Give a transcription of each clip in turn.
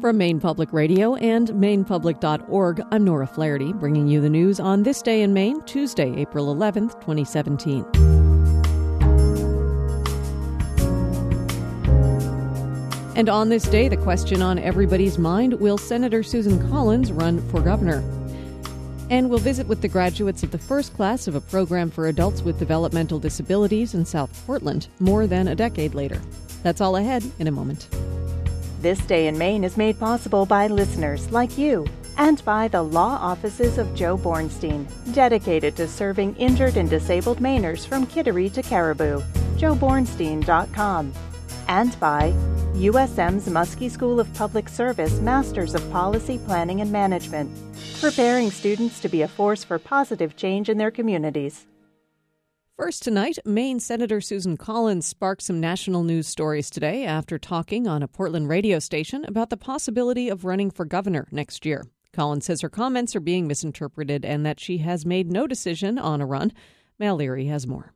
From Maine Public Radio and mainepublic.org, I'm Nora Flaherty, bringing you the news on this day in Maine, Tuesday, April 11th, 2017. And on this day, the question on everybody's mind, will Senator Susan Collins run for governor? And we'll visit with the graduates of the first class of a program for adults with developmental disabilities in South Portland, more than a decade later. That's all ahead in a moment. This Day in Maine is made possible by listeners like you and by the law offices of Joe Bornstein, dedicated to serving injured and disabled Mainers from Kittery to Caribou. JoeBornstein.com. And by USM's Muskie School of Public Service Masters of Policy Planning and Management, preparing students to be a force for positive change in their communities. First tonight, Maine Senator Susan Collins sparked some national news stories today after talking on a Portland radio station about the possibility of running for governor next year. Collins says her comments are being misinterpreted and that she has made no decision on a run. Mal Leary has more.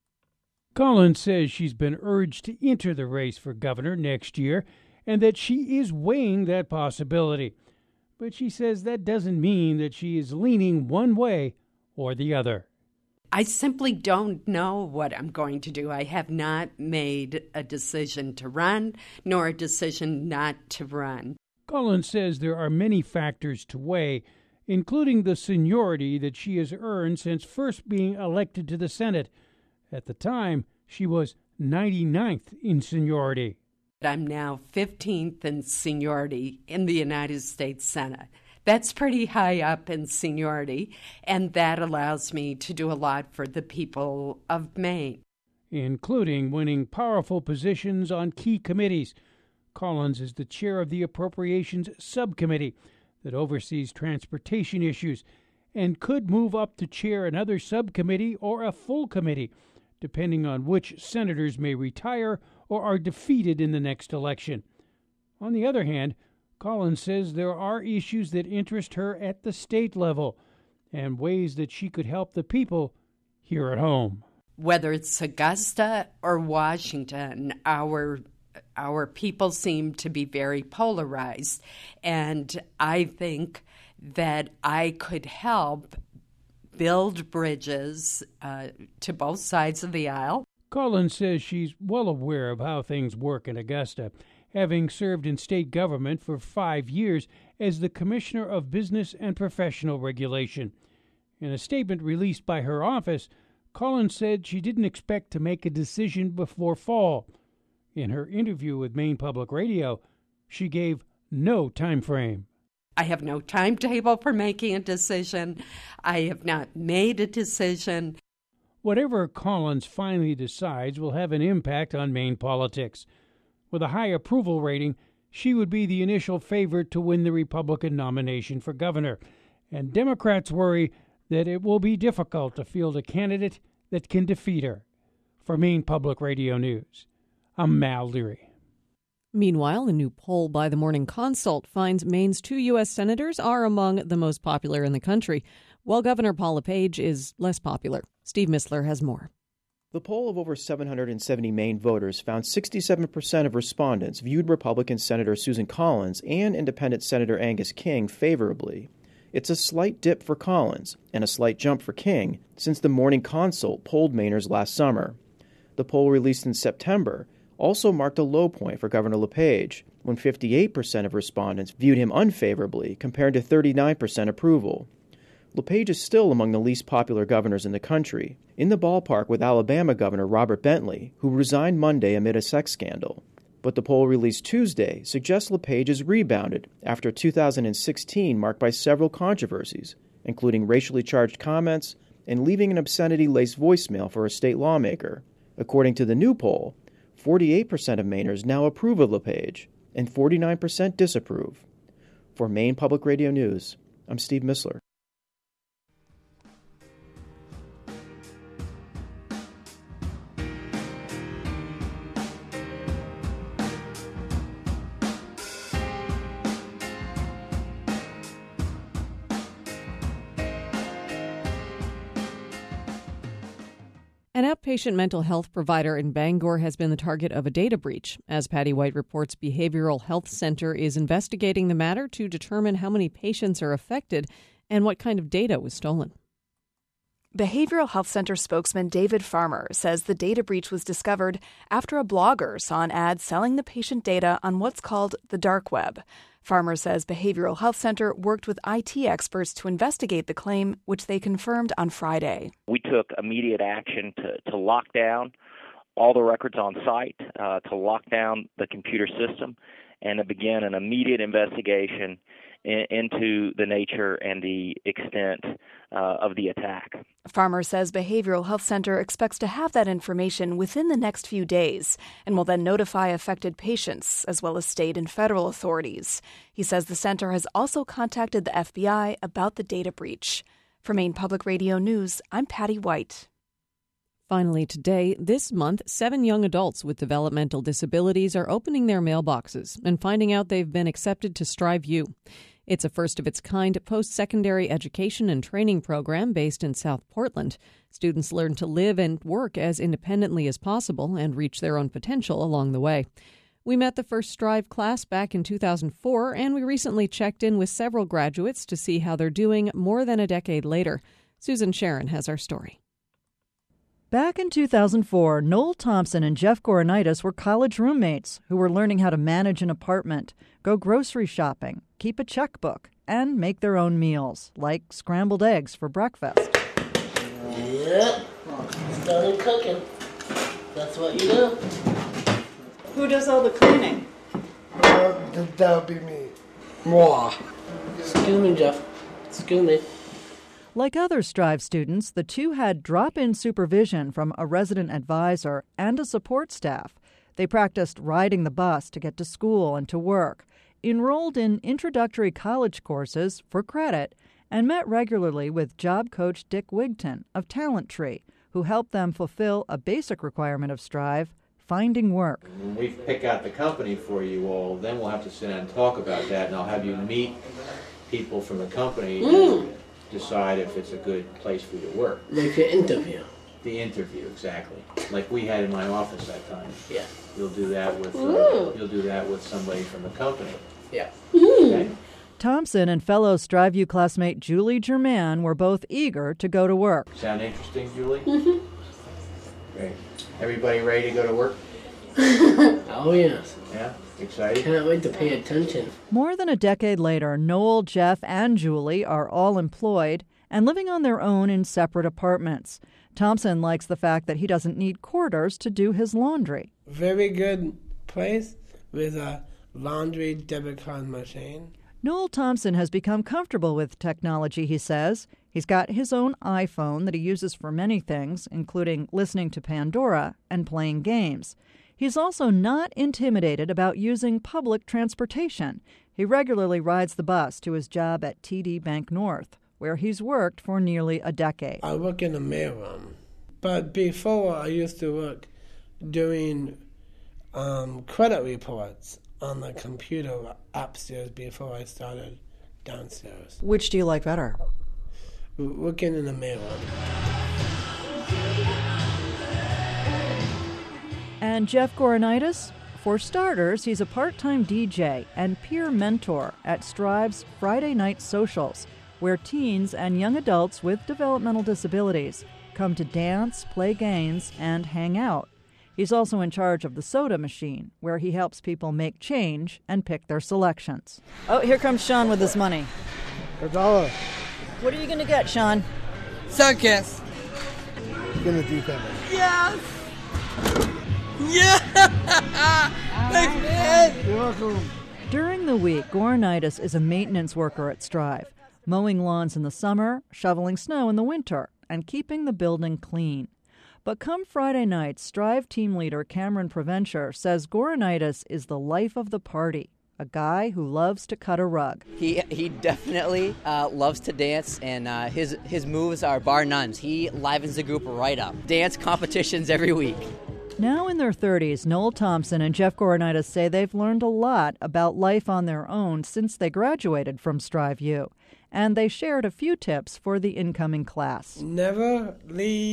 Collins says she's been urged to enter the race for governor next year and that she is weighing that possibility. But she says that doesn't mean that she is leaning one way or the other. I simply don't know what I'm going to do. I have not made a decision to run, nor a decision not to run. Collins says there are many factors to weigh, including the seniority that she has earned since first being elected to the Senate. At the time, she was 99th in seniority. I'm now 15th in seniority in the United States Senate. That's pretty high up in seniority, and that allows me to do a lot for the people of Maine, including winning powerful positions on key committees. Collins is the chair of the Appropriations Subcommittee that oversees transportation issues and could move up to chair another subcommittee or a full committee, depending on which senators may retire or are defeated in the next election. On the other hand, Collins says there are issues that interest her at the state level and ways that she could help the people here at home. Whether it's Augusta or Washington, our people seem to be very polarized, and I think that I could help build bridges to both sides of the aisle. Collins says she's well aware of how things work in Augusta, having served in state government for 5 years as the Commissioner of Business and Professional Regulation. In a statement released by her office, Collins said she didn't expect to make a decision before fall. In her interview with Maine Public Radio, she gave no time frame. I have no timetable for making a decision. I have not made a decision. Whatever Collins finally decides will have an impact on Maine politics. With a high approval rating, she would be the initial favorite to win the Republican nomination for governor, and Democrats worry that it will be difficult to field a candidate that can defeat her. For Maine Public Radio News, I'm Mal Leary. Meanwhile, a new poll by the Morning Consult finds Maine's 2 U.S. senators are among the most popular in the country, while Governor Paul LePage is less popular. Steve Missler has more. The poll of over 770 Maine voters found 67% of respondents viewed Republican Senator Susan Collins and Independent Senator Angus King favorably. It's a slight dip for Collins and a slight jump for King since the Morning Consult polled Mainers last summer. The poll released in September also marked a low point for Governor LePage, when 58% of respondents viewed him unfavorably compared to 39% approval. LePage is still among the least popular governors in the country, in the ballpark with Alabama Governor Robert Bentley, who resigned Monday amid a sex scandal. But the poll released Tuesday suggests LePage has rebounded after 2016 marked by several controversies, including racially charged comments and leaving an obscenity-laced voicemail for a state lawmaker. According to the new poll, 48% of Mainers now approve of LePage, and 49% disapprove. For Maine Public Radio News, I'm Steve Missler. An outpatient mental health provider in Bangor has been the target of a data breach. As Patty White reports, Behavioral Health Center is investigating the matter to determine how many patients are affected and what kind of data was stolen. Behavioral Health Center spokesman David Farmer says the data breach was discovered after a blogger saw an ad selling the patient data on what's called the dark web. Farmer says Behavioral Health Center worked with IT experts to investigate the claim, which they confirmed on Friday. We took immediate action to lock down all the records on site, to lock down the computer system, and to begin an immediate investigation into the nature and the extent of the attack. Farmer says Behavioral Health Center expects to have that information within the next few days and will then notify affected patients as well as state and federal authorities. He says the center has also contacted the FBI about the data breach. For Maine Public Radio News, I'm Patty White. Finally today, this month, 7 young adults with developmental disabilities are opening their mailboxes and finding out they've been accepted to Strive U. It's a first-of-its-kind post-secondary education and training program based in South Portland. Students learn to live and work as independently as possible and reach their own potential along the way. We met the first Strive class back in 2004, and we recently checked in with several graduates to see how they're doing more than a decade later. Susan Sharon has our story. Back in 2004, Noel Thompson and Jeff Goronitis were college roommates who were learning how to manage an apartment, go grocery shopping, keep a checkbook, and make their own meals, like scrambled eggs for breakfast. Yep, started cooking. That's what you do. Who does all the cleaning? That would be me. Mwah. Excuse me, Jeff. Excuse me. Like other Strive students, the two had drop-in supervision from a resident advisor and a support staff. They practiced riding the bus to get to school and to work, enrolled in introductory college courses for credit, and met regularly with job coach Dick Wigton of Talent Tree, who helped them fulfill a basic requirement of Strive, finding work. When we pick out the company for you all, then we'll have to sit down and talk about that, and I'll have you meet people from the company. Decide if it's a good place for you to work. Like the interview. The interview, exactly. Like we had in my office that time. Yeah. You'll do that with somebody from the company. Yeah. Okay? Thompson and fellow Strive U classmate Julie German were both eager to go to work. Sound interesting, Julie? Mm-hmm. Great. Everybody ready to go to work? Oh, yes. Yeah? Excited? Can't wait to pay attention. More than a decade later, Noel, Jeff, and Julie are all employed and living on their own in separate apartments. Thompson likes the fact that he doesn't need quarters to do his laundry. Very good place with a laundry debit card machine. Noel Thompson has become comfortable with technology, he says. He's got his own iPhone that he uses for many things, including listening to Pandora and playing games. He's also not intimidated about using public transportation. He regularly rides the bus to his job at TD Bank North, where he's worked for nearly a decade. I work in the mailroom, but before I used to work doing credit reports on the computer upstairs before I started downstairs. Which do you like better? Working in the mailroom. And Jeff Goronitis? For starters, he's a part-time DJ and peer mentor at Strive's Friday Night Socials, where teens and young adults with developmental disabilities come to dance, play games, and hang out. He's also in charge of the soda machine, where he helps people make change and pick their selections. Oh, here comes Sean with his money. $1. What are you going to get, Sean? Circus. Gonna do that. Yes! Yeah! Thanks, man! You're welcome. During the week, Goronitis is a maintenance worker at Strive, mowing lawns in the summer, shoveling snow in the winter, and keeping the building clean. But come Friday night, Strive team leader Cameron Provencher says Goronitis is the life of the party, a guy who loves to cut a rug. He definitely loves to dance, and his moves are bar none. He livens the group right up. Dance competitions every week. Now in their 30s, Noel Thompson and Jeff Goronitis say they've learned a lot about life on their own since they graduated from Strive U, and they shared a few tips for the incoming class. Never leave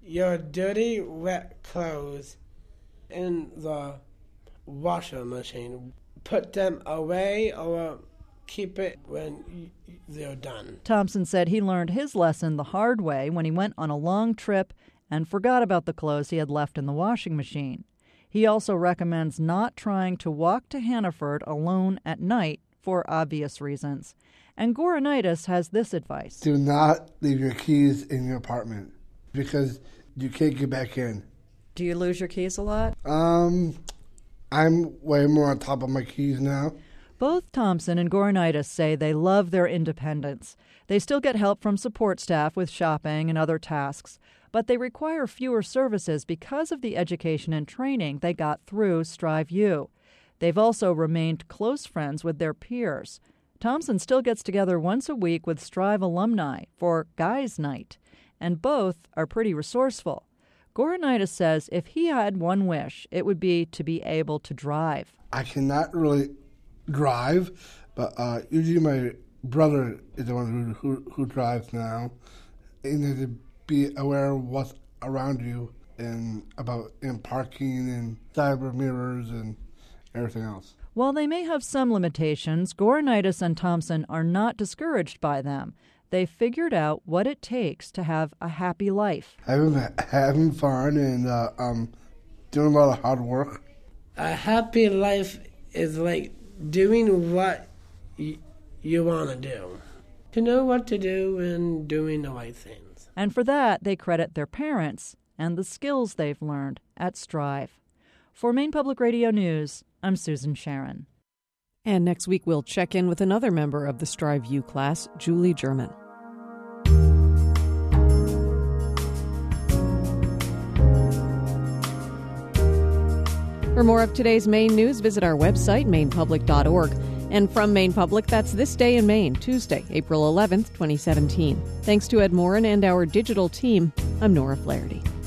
your dirty, wet clothes in the washer machine. Put them away or keep it when they're done. Thompson said he learned his lesson the hard way when he went on a long trip and forgot about the clothes he had left in the washing machine. He also recommends not trying to walk to Hannaford alone at night for obvious reasons. And Goronitis has this advice. Do not leave your keys in your apartment because you can't get back in. Do you lose your keys a lot? I'm way more on top of my keys now. Both Thompson and Goronitis say they love their independence. They still get help from support staff with shopping and other tasks, but they require fewer services because of the education and training they got through Strive U. They've also remained close friends with their peers. Thompson still gets together once a week with Strive alumni for Guys Night, and both are pretty resourceful. Goronitis says if he had one wish, it would be to be able to drive. I cannot really drive, but usually my brother is the one who drives now. You need to be aware of what's around you and about in parking and cyber mirrors and everything else. While they may have some limitations, Goronitis and Thompson are not discouraged by them. They figured out what it takes to have a happy life. Having fun and doing a lot of hard work. A happy life is like doing what you want to do. To know what to do and doing the right things. And for that, they credit their parents and the skills they've learned at Strive. For Maine Public Radio News, I'm Susan Sharon. And next week, we'll check in with another member of the Strive U class, Julie German. For more of today's Maine news, visit our website, mainepublic.org. And from Maine Public, that's This Day in Maine, Tuesday, April 11th, 2017. Thanks to Ed Morin and our digital team, I'm Nora Flaherty.